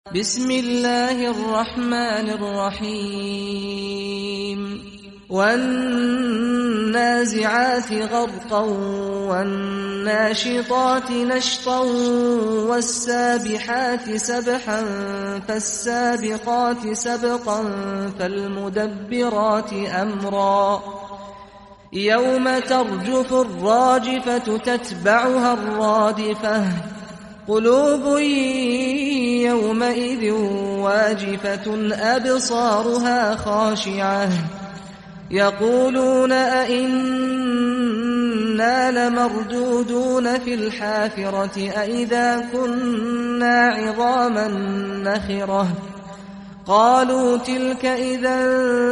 بسم الله الرحمن الرحيم والنازعات غرقا والناشطات نشطا والسابحات سبحا فالسابقات سبقا فالمدبرات أمرا يوم ترجف الراجفة تتبعها الرادفة قلوب يومئذ واجفة أبصارها خاشعة يقولون أئنا لمردودون في الحافرة أئذا كنا عظاما نخرة قالوا تلك إذا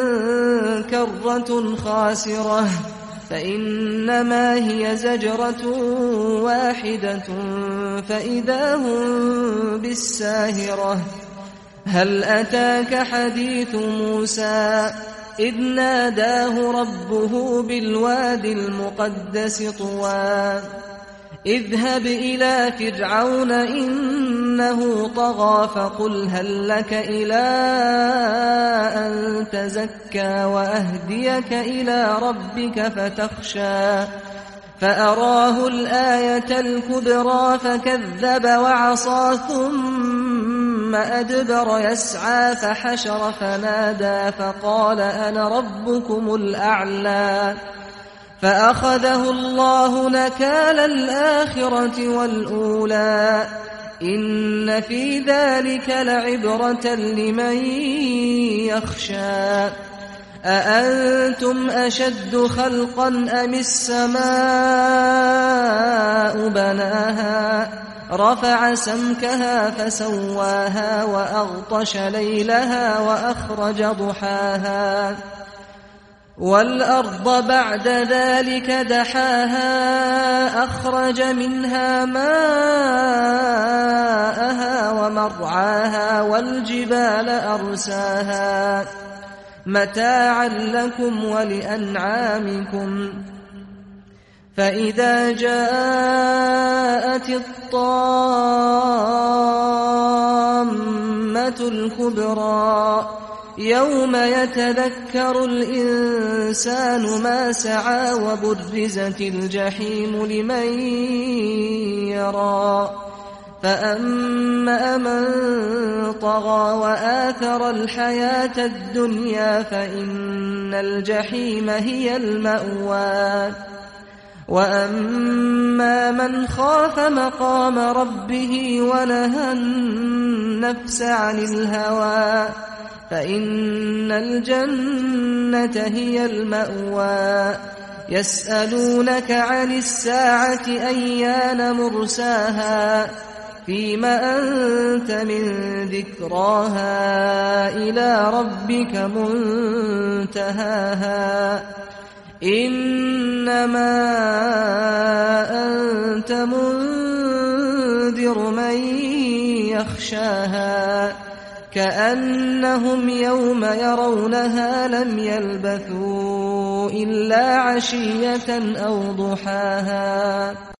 كرة خاسرة فإنما هي زجرة واحدة فإذا هم بالساهرة هل أتاك حديث موسى إذ ناداه ربه بالواد المقدس طوى اذهب إلى فرعون إنه طغى فقل هل لك إلى أن تزكى وأهديك إلى ربك فتخشى فأراه الآية الكبرى فكذب وعصى ثم أدبر يسعى فحشر فنادى فقال أنا ربكم الأعلى فأخذه الله نكال الآخرة والأولى إن في ذلك لعبرة لمن يخشى أأنتم أشد خلقا أم السماء بناها رفع سمكها فسواها وأغطش ليلها وأخرج ضحاها والأرض بعد ذلك دحاها أخرج منها ماءها ومرعاها والجبال أرساها متاعا لكم ولأنعامكم فإذا جاءت الطامة الكبرى يوم يتذكر الإنسان ما سعى وبرزت الجحيم لمن يرى فأما من طغى وآثر الحياة الدنيا فإن الجحيم هي المأوى وأما من خاف مقام ربه ونهى النفس عن الهوى فإن الجنة هي المأوى يسألونك عن الساعة أيان مرساها فيم أنت من ذكراها إلى ربك منتهاها إنما أنت منذر من يخشاها كأنهم يوم يرونها لم يلبثوا إلا عشية أو ضحاها